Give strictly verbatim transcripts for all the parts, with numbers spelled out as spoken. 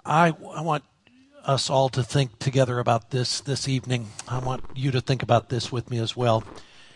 I, I want us all to think together about this this evening. I want you to think about this with me as well.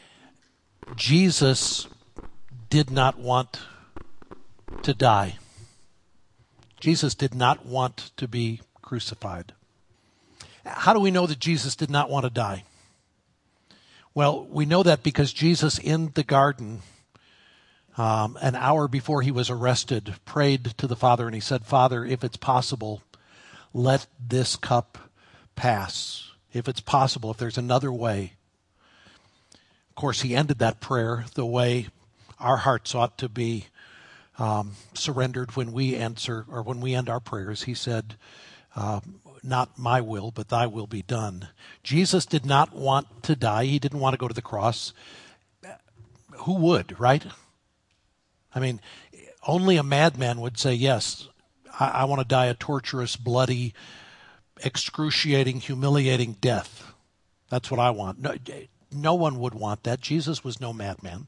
Jesus did not want to die. Jesus did not want to be crucified. How do we know that Jesus did not want to die? Well, we know that because Jesus in the garden, um, an hour before he was arrested, prayed to the Father and he said, Father, if it's possible, let this cup pass. If it's possible, if there's another way. Of course, he ended that prayer the way our hearts ought to be um, surrendered when we answer, or when we end our prayers. He said, uh, not my will, but thy will be done. Jesus did not want to die. He didn't want to go to the cross. Who would, right? I mean, only a madman would say, yes, I, I want to die a torturous, bloody, excruciating, humiliating death. That's what I want. No, no one would want that. Jesus was no madman.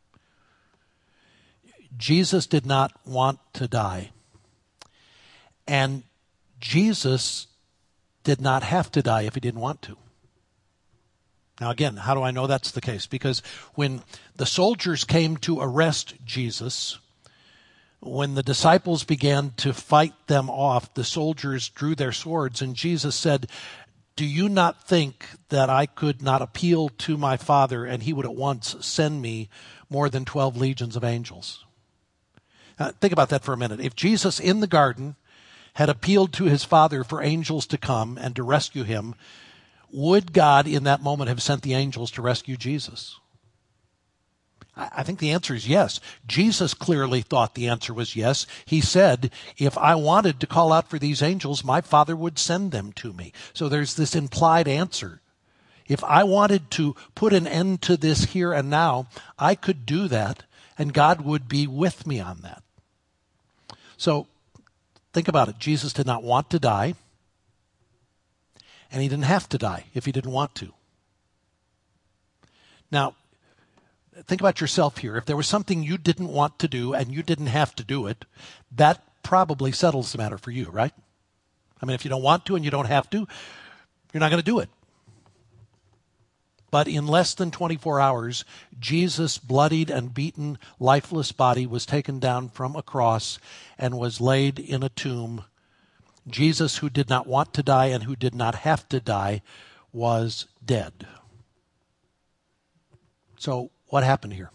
Jesus did not want to die. And Jesus did not have to die if he didn't want to. Now again, how do I know that's the case? Because when the soldiers came to arrest Jesus, when the disciples began to fight them off, the soldiers drew their swords, and Jesus said, do you not think that I could not appeal to my Father and he would at once send me more than twelve legions of angels? Uh, think about that for a minute. If Jesus in the garden had appealed to his Father for angels to come and to rescue him, would God in that moment have sent the angels to rescue Jesus? I think the answer is yes. Jesus clearly thought the answer was yes. He said, if I wanted to call out for these angels, my Father would send them to me. So there's this implied answer. If I wanted to put an end to this here and now, I could do that, and God would be with me on that. So think about it. Jesus did not want to die, and he didn't have to die if he didn't want to. Now, think about yourself here. If there was something you didn't want to do and you didn't have to do it, that probably settles the matter for you, right? I mean, if you don't want to and you don't have to, you're not going to do it. But in less than twenty-four hours, Jesus' bloodied and beaten, lifeless body was taken down from a cross and was laid in a tomb. Jesus, who did not want to die and who did not have to die, was dead. So what happened here?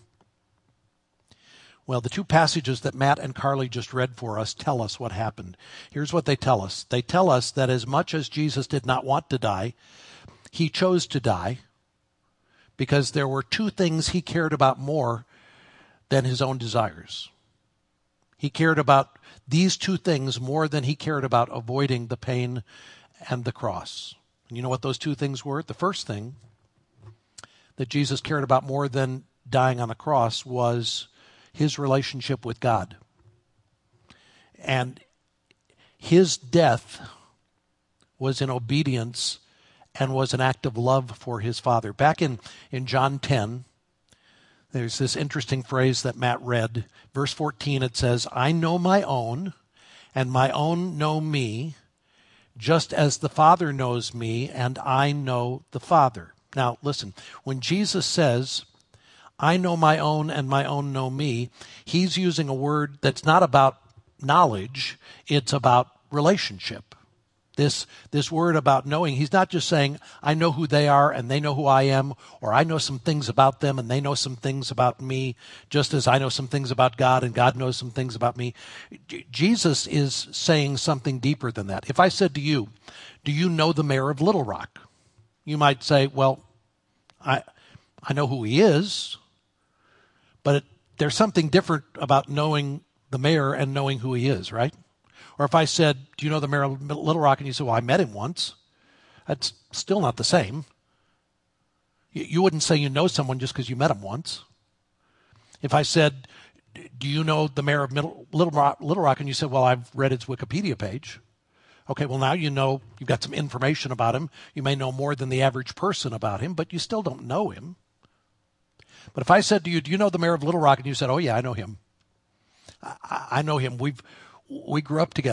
Well, the two passages that Matt and Carly just read for us tell us what happened. Here's what they tell us. They tell us that as much as Jesus did not want to die, he chose to die because there were two things he cared about more than his own desires. He cared about these two things more than he cared about avoiding the pain and the cross. And you know what those two things were? The first thing that Jesus cared about more than dying on the cross was his relationship with God. And his death was in obedience and was an act of love for his Father. Back in, in John ten, there's this interesting phrase that Matt read. Verse fourteen, it says, I know my own, and my own know me, just as the Father knows me, and I know the Father. Now, listen, when Jesus says, I know my own and my own know me, he's using a word that's not about knowledge, it's about relationship. This, this word about knowing, he's not just saying, I know who they are and they know who I am, or I know some things about them and they know some things about me, just as I know some things about God and God knows some things about me. J- Jesus is saying something deeper than that. If I said to you, do you know the mayor of Little Rock? You might say, well, I I know who he is, but it, there's something different about knowing the mayor and knowing who he is, right? Or if I said, do you know the mayor of Little Rock? And you said, well, I met him once. That's still not the same. You, you wouldn't say you know someone just because you met him once. If I said, do you know the mayor of Middle, Little Rock, Little Rock? And you said, well, I've read his Wikipedia page. Okay, well, now you know, you've got some information about him. You may know more than the average person about him, but you still don't know him. But if I said to you, do you know the mayor of Little Rock? And you said, oh, yeah, I know him. I, I know him. We've we grew up together.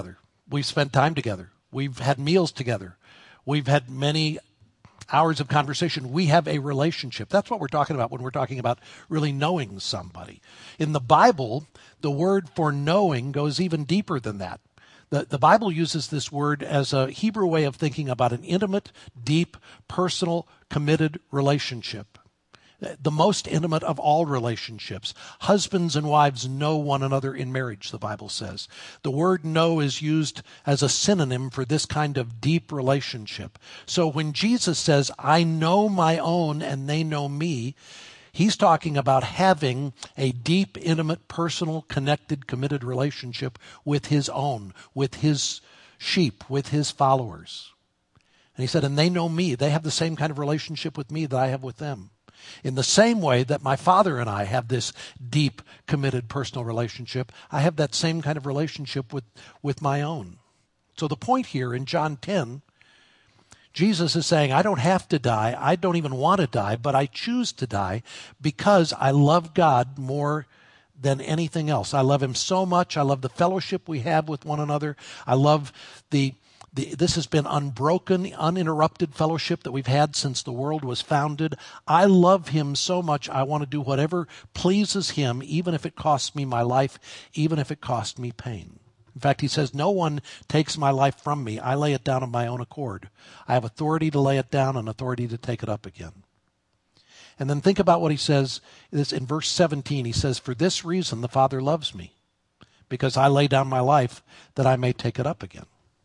We've spent time together. We've had meals together. We've had many hours of conversation. We have a relationship. That's what we're talking about when we're talking about really knowing somebody. In the Bible, the word for knowing goes even deeper than that. The, the Bible uses this word as a Hebrew way of thinking about an intimate, deep, personal, committed relationship. The most intimate of all relationships. Husbands and wives know one another in marriage, the Bible says. The word know is used as a synonym for this kind of deep relationship. So when Jesus says, I know my own and they know me, he's talking about having a deep, intimate, personal, connected, committed relationship with his own, with his sheep, with his followers. And he said, and they know me. They have the same kind of relationship with me that I have with them. In the same way that my Father and I have this deep, committed, personal relationship, I have that same kind of relationship with, with my own. So the point here in John ten, Jesus is saying, I don't have to die. I don't even want to die, but I choose to die because I love God more than anything else. I love him so much. I love the fellowship we have with one another. I love the The, this has been unbroken, uninterrupted fellowship that we've had since the world was founded. I love him so much, I want to do whatever pleases him, even if it costs me my life, even if it costs me pain. In fact, he says, no one takes my life from me. I lay it down of my own accord. I have authority to lay it down and authority to take it up again. And then think about what he says this in verse seventeen. He says, for this reason the Father loves me, because I lay down my life that I may take it up again.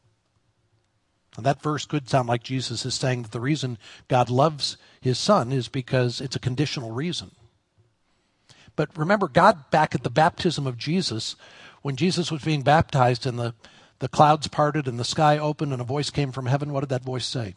And that verse could sound like Jesus is saying that the reason God loves his Son is because it's a conditional reason. But remember, God, back at the baptism of Jesus, when Jesus was being baptized and the, the clouds parted and the sky opened and a voice came from heaven, what did that voice say?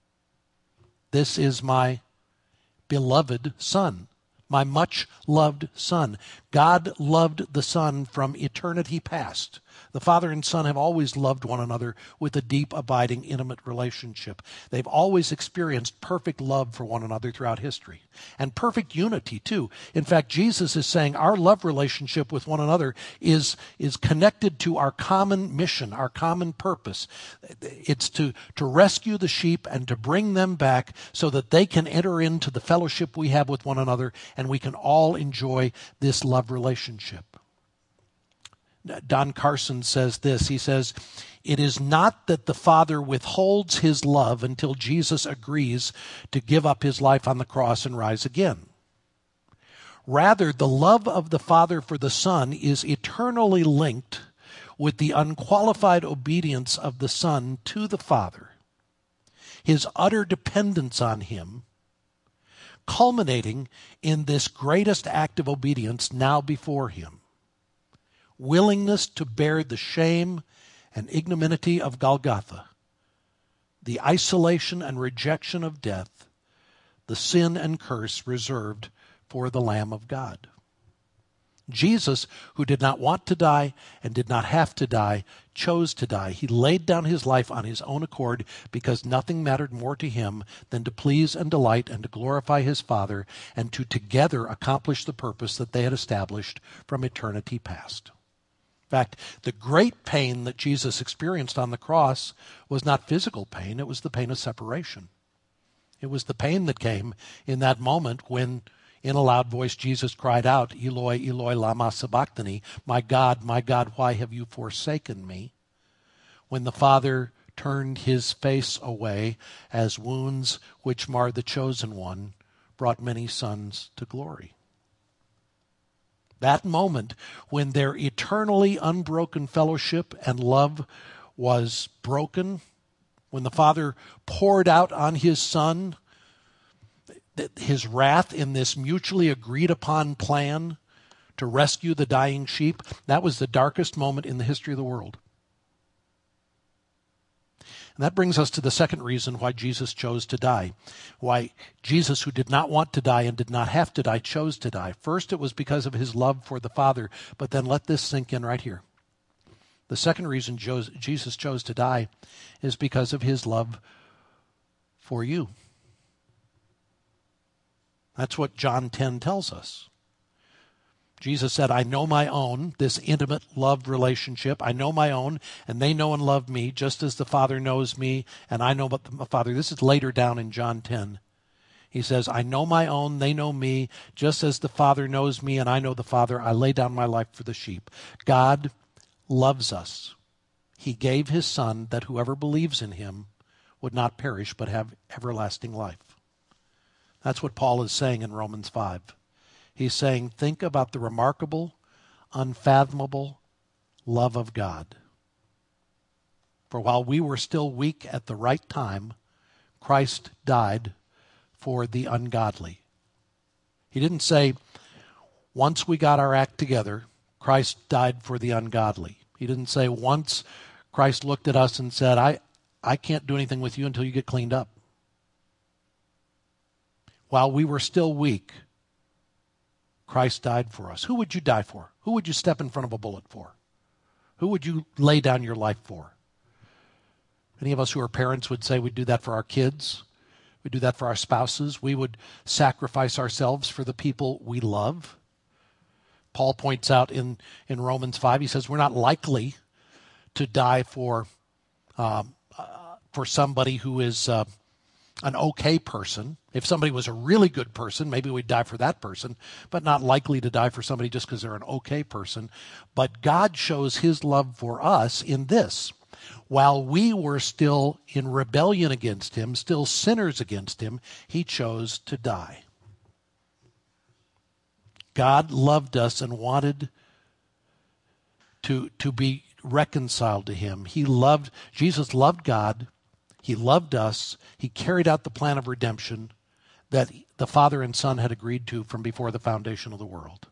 This is my beloved Son, my much loved Son. God loved the Son from eternity past. The Father and Son have always loved one another with a deep, abiding, intimate relationship. They've always experienced perfect love for one another throughout history. And perfect unity, too. In fact, Jesus is saying our love relationship with one another is, is connected to our common mission, our common purpose. It's to, to rescue the sheep and to bring them back so that they can enter into the fellowship we have with one another and we can all enjoy this love relationship. Don Carson says this. He says, it is not that the Father withholds his love until Jesus agrees to give up his life on the cross and rise again. Rather, the love of the Father for the Son is eternally linked with the unqualified obedience of the Son to the Father, his utter dependence on him, culminating in this greatest act of obedience now before him. Willingness to bear the shame and ignominy of Golgotha, the isolation and rejection of death, the sin and curse reserved for the Lamb of God. Jesus, who did not want to die and did not have to die, chose to die. He laid down his life on his own accord because nothing mattered more to him than to please and delight and to glorify his Father and to together accomplish the purpose that they had established from eternity past. In fact, the great pain that Jesus experienced on the cross was not physical pain, it was the pain of separation. It was the pain that came in that moment when, in a loud voice, Jesus cried out, Eloi, Eloi, lama sabachthani, my God, my God, why have you forsaken me? When the Father turned his face away as wounds which marred the chosen one brought many sons to glory. That moment when their eternally unbroken fellowship and love was broken, when the Father poured out on his Son his wrath in this mutually agreed upon plan to rescue the dying sheep, that was the darkest moment in the history of the world. And that brings us to the second reason why Jesus chose to die. Why Jesus, who did not want to die and did not have to die, chose to die. First, it was because of his love for the Father, but then let this sink in right here. The second reason Jesus chose to die is because of his love for you. That's what John ten tells us. Jesus said, I know my own, this intimate, loved relationship. I know my own, and they know and love me, just as the Father knows me, and I know about the Father. This is later down in John ten. He says, I know my own, they know me, just as the Father knows me, and I know the Father. I lay down my life for the sheep. God loves us. He gave his Son that whoever believes in him would not perish, but have everlasting life. That's what Paul is saying in Romans five. He's saying, think about the remarkable, unfathomable love of God. For while we were still weak at the right time, Christ died for the ungodly. He didn't say, once we got our act together, Christ died for the ungodly. He didn't say, once Christ looked at us and said, I, I can't do anything with you until you get cleaned up. While we were still weak, Christ died for us. Who would you die for? Who would you step in front of a bullet for? Who would you lay down your life for? Any of us who are parents would say we'd do that for our kids. We'd do that for our spouses. We would sacrifice ourselves for the people we love. Paul points out in, in Romans five, he says we're not likely to die for, um, uh, for somebody who is uh, an okay person. If somebody was a really good person, maybe we'd die for that person, but not likely to die for somebody just because they're an okay person. But God shows his love for us in this. While we were still in rebellion against him, still sinners against him, he chose to die. God loved us and wanted to, to be reconciled to him. He loved, Jesus loved God. He loved us. He carried out the plan of redemption that the Father and Son had agreed to from before the foundation of the world.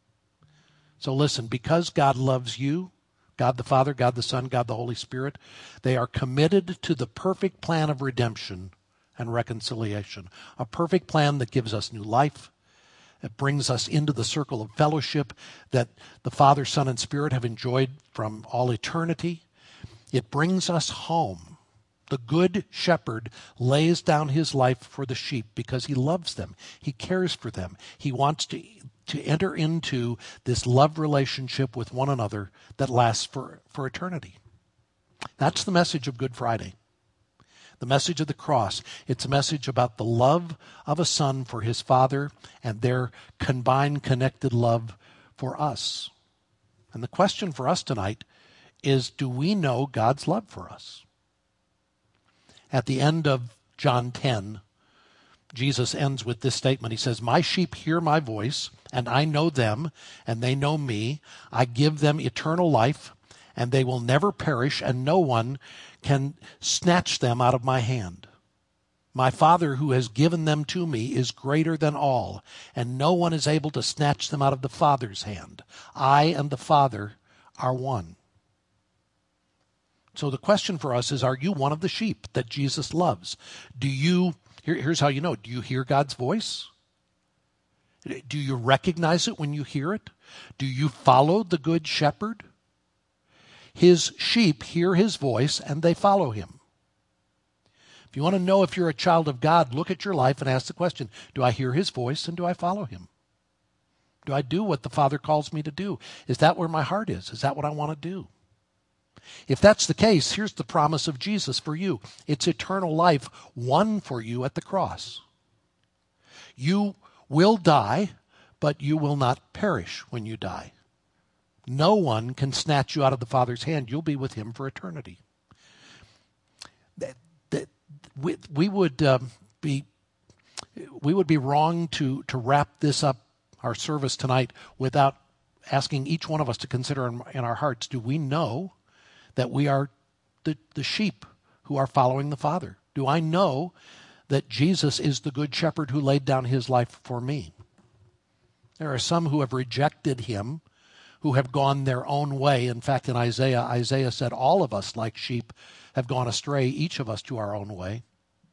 So listen, because God loves you, God the Father, God the Son, God the Holy Spirit, they are committed to the perfect plan of redemption and reconciliation. A perfect plan that gives us new life. It brings us into the circle of fellowship that the Father, Son, and Spirit have enjoyed from all eternity. It brings us home. The good shepherd lays down his life for the sheep because he loves them. He cares for them. He wants to, to enter into this love relationship with one another that lasts for, for eternity. That's the message of Good Friday. The message of the cross. It's a message about the love of a son for his father and their combined, connected love for us. And the question for us tonight is, do we know God's love for us? At the end of John ten, Jesus ends with this statement. He says, my sheep hear my voice, and I know them, and they know me. I give them eternal life, and they will never perish, and no one can snatch them out of my hand. My Father who has given them to me is greater than all, and no one is able to snatch them out of the Father's hand. I and the Father are one. So the question for us is, are you one of the sheep that Jesus loves? Do you, here, here's how you know, do you hear God's voice? Do you recognize it when you hear it? Do you follow the good shepherd? His sheep hear his voice and they follow him. If you want to know if you're a child of God, look at your life and ask the question, do I hear his voice and do I follow him? Do I do what the Father calls me to do? Is that where my heart is? Is that what I want to do? If that's the case, here's the promise of Jesus for you. It's eternal life won for you at the cross. You will die, but you will not perish when you die. No one can snatch you out of the Father's hand. You'll be with him for eternity. That, that, we, we would um, be we would be wrong to, to wrap this up, our service tonight, without asking each one of us to consider in, in our hearts, do we know that we are the, the sheep who are following the Father? Do I know that Jesus is the good shepherd who laid down his life for me? There are some who have rejected him, who have gone their own way. In fact, in Isaiah, Isaiah said, all of us like sheep have gone astray, each of us to our own way.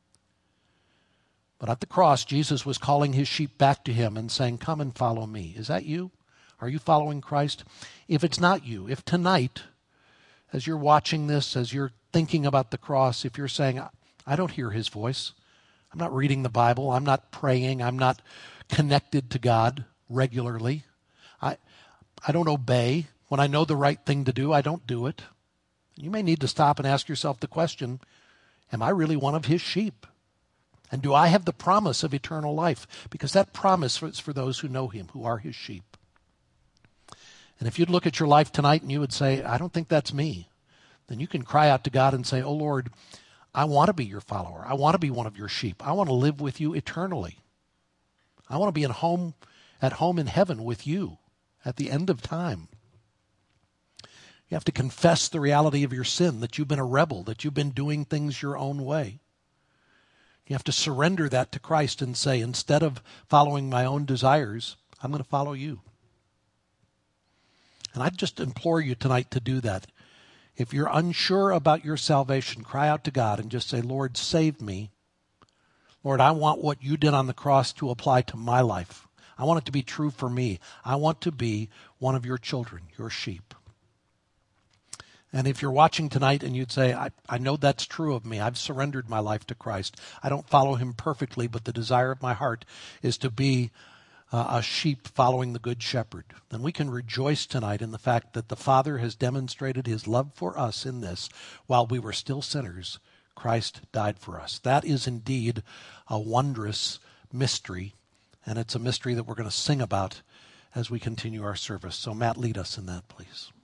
But at the cross, Jesus was calling his sheep back to him and saying, come and follow me. Is that you? Are you following Christ? If it's not you, if tonight, as you're watching this, as you're thinking about the cross, if you're saying, I don't hear his voice, I'm not reading the Bible, I'm not praying, I'm not connected to God regularly, I, I don't obey. When I know the right thing to do, I don't do it. You may need to stop and ask yourself the question, am I really one of his sheep? And do I have the promise of eternal life? Because that promise is for those who know him, who are his sheep. And if you'd look at your life tonight and you would say, I don't think that's me, then you can cry out to God and say, oh Lord, I want to be your follower. I want to be one of your sheep. I want to live with you eternally. I want to be in home, at home in heaven with you at the end of time. You have to confess the reality of your sin, that you've been a rebel, that you've been doing things your own way. You have to surrender that to Christ and say, instead of following my own desires, I'm going to follow you. And I just implore you tonight to do that. If you're unsure about your salvation, cry out to God and just say, Lord, save me. Lord, I want what you did on the cross to apply to my life. I want it to be true for me. I want to be one of your children, your sheep. And if you're watching tonight and you'd say, I, I know that's true of me. I've surrendered my life to Christ. I don't follow him perfectly, but the desire of my heart is to be uh, a sheep following the Good Shepherd. Then we can rejoice tonight in the fact that the Father has demonstrated his love for us in this. While we were still sinners, Christ died for us. That is indeed a wondrous mystery, and it's a mystery that we're going to sing about as we continue our service. So Matt, lead us in that, please.